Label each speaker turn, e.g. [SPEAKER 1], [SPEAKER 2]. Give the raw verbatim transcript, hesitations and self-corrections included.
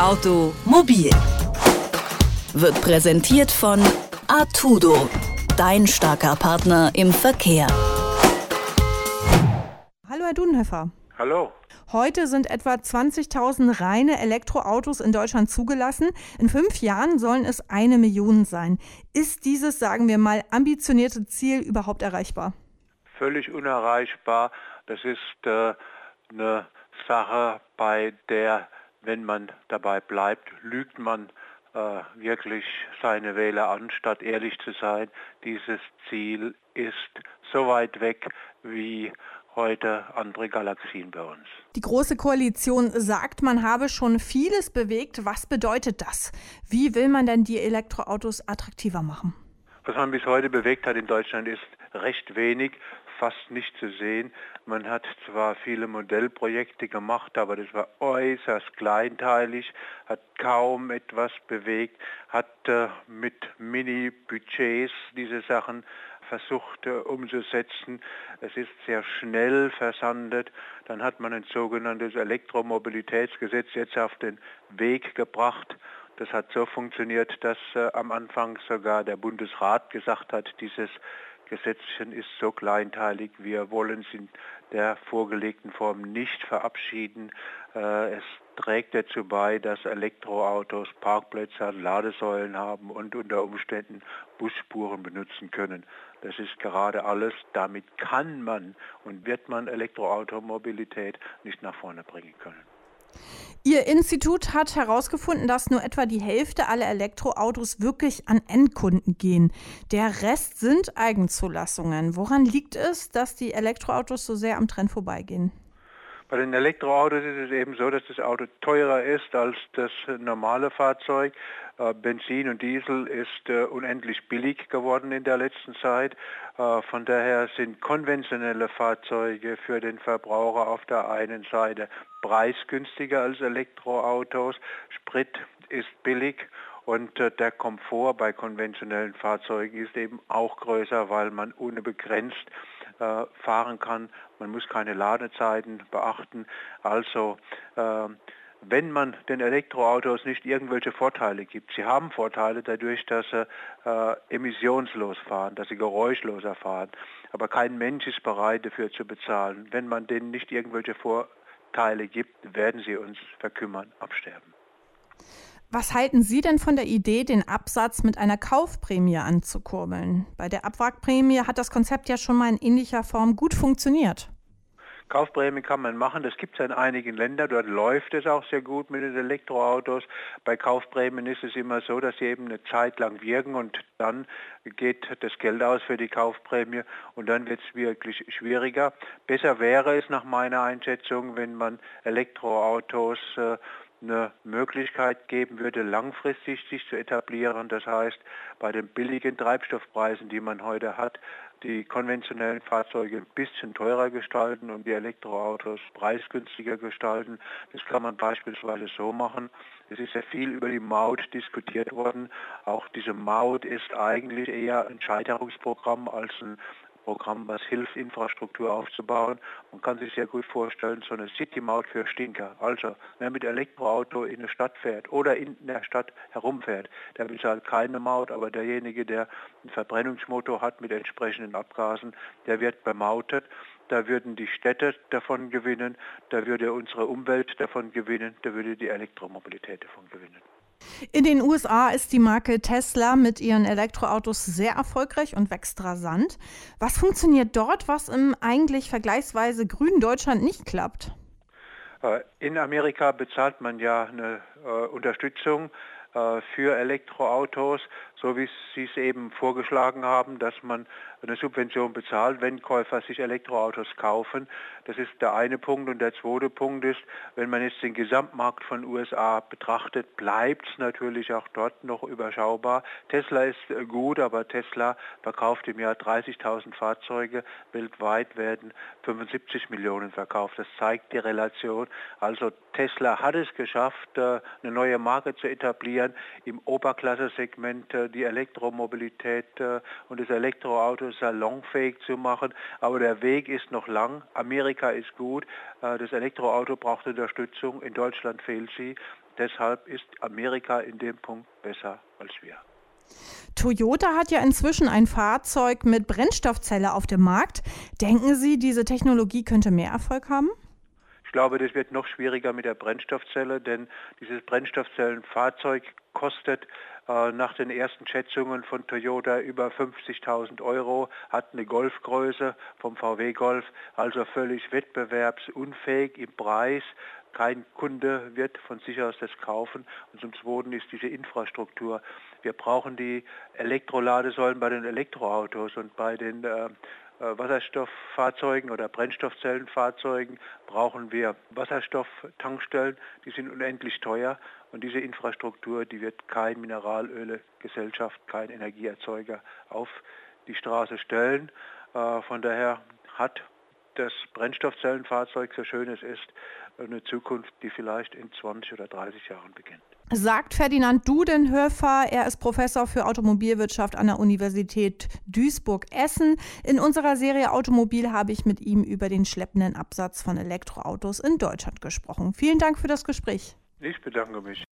[SPEAKER 1] Automobil wird präsentiert von Artudo, dein starker Partner im Verkehr.
[SPEAKER 2] Hallo Herr Dudenhöfer.
[SPEAKER 3] Hallo.
[SPEAKER 2] Heute sind etwa zwanzigtausend reine Elektroautos in Deutschland zugelassen. In fünf Jahren sollen es eine Million sein. Ist dieses, sagen wir mal, ambitionierte Ziel überhaupt erreichbar?
[SPEAKER 3] Völlig unerreichbar. Das ist äh, eine Sache, bei der, wenn man dabei bleibt, lügt man äh, wirklich seine Wähler an, statt ehrlich zu sein. Dieses Ziel ist so weit weg wie heute andere Galaxien bei uns.
[SPEAKER 2] Die Große Koalition sagt, man habe schon vieles bewegt. Was bedeutet das? Wie will man denn die Elektroautos attraktiver machen?
[SPEAKER 3] Was man bis heute bewegt hat in Deutschland ist recht wenig, fast nicht zu sehen. Man hat zwar viele Modellprojekte gemacht, aber das war äußerst kleinteilig, hat kaum etwas bewegt, hat äh, mit Mini-Budgets diese Sachen versucht äh, umzusetzen. Es ist sehr schnell versandet. Dann hat man ein sogenanntes Elektromobilitätsgesetz jetzt auf den Weg gebracht. Das hat so funktioniert, dass äh, am Anfang sogar der Bundesrat gesagt hat, dieses Gesetzchen ist so kleinteilig, wir wollen es in der vorgelegten Form nicht verabschieden. Äh, es trägt dazu bei, dass Elektroautos Parkplätze, Ladesäulen haben und unter Umständen Busspuren benutzen können. Das ist gerade alles. Damit kann man und wird man Elektroautomobilität nicht nach vorne bringen können.
[SPEAKER 2] Ihr Institut hat herausgefunden, dass nur etwa die Hälfte aller Elektroautos wirklich an Endkunden gehen. Der Rest sind Eigenzulassungen. Woran liegt es, dass die Elektroautos so sehr am Trend vorbeigehen?
[SPEAKER 3] Bei den Elektroautos ist es eben so, dass das Auto teurer ist als das normale Fahrzeug. Äh, Benzin und Diesel ist äh, unendlich billig geworden in der letzten Zeit. Äh, von daher sind konventionelle Fahrzeuge für den Verbraucher auf der einen Seite preisgünstiger als Elektroautos. Sprit ist billig. Und äh, der Komfort bei konventionellen Fahrzeugen ist eben auch größer, weil man unbegrenzt äh, fahren kann. Man muss keine Ladezeiten beachten. Also äh, wenn man den Elektroautos nicht irgendwelche Vorteile gibt, sie haben Vorteile dadurch, dass sie äh, emissionslos fahren, dass sie geräuschloser fahren. Aber kein Mensch ist bereit dafür zu bezahlen. Wenn man denen nicht irgendwelche Vorteile gibt, werden sie uns verkümmern, absterben.
[SPEAKER 2] Was halten Sie denn von der Idee, den Absatz mit einer Kaufprämie anzukurbeln? Bei der Abwrackprämie hat das Konzept ja schon mal in ähnlicher Form gut funktioniert.
[SPEAKER 3] Kaufprämie kann man machen, das gibt es in einigen Ländern, dort läuft es auch sehr gut mit den Elektroautos. Bei Kaufprämien ist es immer so, dass sie eben eine Zeit lang wirken und dann geht das Geld aus für die Kaufprämie und dann wird es wirklich schwieriger. Besser wäre es nach meiner Einschätzung, wenn man Elektroautos äh, eine Möglichkeit geben würde, langfristig sich zu etablieren. Das heißt, bei den billigen Treibstoffpreisen, die man heute hat, die konventionellen Fahrzeuge ein bisschen teurer gestalten und die Elektroautos preisgünstiger gestalten. Das kann man beispielsweise so machen. Es ist ja viel über die Maut diskutiert worden. Auch diese Maut ist eigentlich eher ein Scheiterungsprogramm als ein Programm, was hilft, Infrastruktur aufzubauen. Man kann sich sehr gut vorstellen, so eine City-Maut für Stinker. Also, wer mit Elektroauto in eine Stadt fährt oder in der Stadt herumfährt, der bezahlt keine Maut, aber derjenige, der einen Verbrennungsmotor hat mit entsprechenden Abgasen, der wird bemautet. Da würden die Städte davon gewinnen, da würde unsere Umwelt davon gewinnen, da würde die Elektromobilität davon gewinnen.
[SPEAKER 2] In den U S A ist die Marke Tesla mit ihren Elektroautos sehr erfolgreich und wächst rasant. Was funktioniert dort, was im eigentlich vergleichsweise grünen Deutschland nicht klappt?
[SPEAKER 3] In Amerika bezahlt man ja eine äh, Unterstützung äh, für Elektroautos, so wie Sie es eben vorgeschlagen haben, dass man eine Subvention bezahlt, wenn Käufer sich Elektroautos kaufen. Das ist der eine Punkt. Und der zweite Punkt ist, wenn man jetzt den Gesamtmarkt von U S A betrachtet, bleibt es natürlich auch dort noch überschaubar. Tesla ist gut, aber Tesla verkauft im Jahr dreißigtausend Fahrzeuge. Weltweit werden fünfundsiebzig Millionen verkauft. Das zeigt die Relation. Also Tesla hat es geschafft, eine neue Marke zu etablieren, im Oberklasse-Segment die Elektromobilität und das Elektroauto salonfähig zu machen. Aber der Weg ist noch lang. Amerika ist gut. Das Elektroauto braucht Unterstützung. In Deutschland fehlt sie. deshalb ist Amerika in dem Punkt besser als wir.
[SPEAKER 2] Toyota hat ja inzwischen ein Fahrzeug mit Brennstoffzelle auf dem Markt. Denken Sie, diese Technologie könnte mehr Erfolg haben?
[SPEAKER 3] Ich glaube, das wird noch schwieriger mit der Brennstoffzelle, denn dieses Brennstoffzellenfahrzeug kostet äh, nach den ersten Schätzungen von Toyota über fünfzigtausend Euro, hat eine Golfgröße vom V W Golf, also völlig wettbewerbsunfähig im Preis. Kein Kunde wird von sich aus das kaufen. Und zum Zweiten ist diese Infrastruktur. Wir brauchen die Elektroladesäulen bei den Elektroautos und bei den äh, Wasserstofffahrzeugen oder Brennstoffzellenfahrzeugen brauchen wir Wasserstofftankstellen, die sind unendlich teuer und diese Infrastruktur, die wird kein Mineralölgesellschaft, kein Energieerzeuger auf die Straße stellen. Von daher hat das Brennstoffzellenfahrzeug, so schön es ist, eine Zukunft, die vielleicht in zwanzig oder dreißig Jahren beginnt.
[SPEAKER 2] Sagt Ferdinand Dudenhöfer, er ist Professor für Automobilwirtschaft an der Universität Duisburg-Essen. In unserer Serie Automobil habe ich mit ihm über den schleppenden Absatz von Elektroautos in Deutschland gesprochen. Vielen Dank für das Gespräch.
[SPEAKER 3] Ich bedanke mich.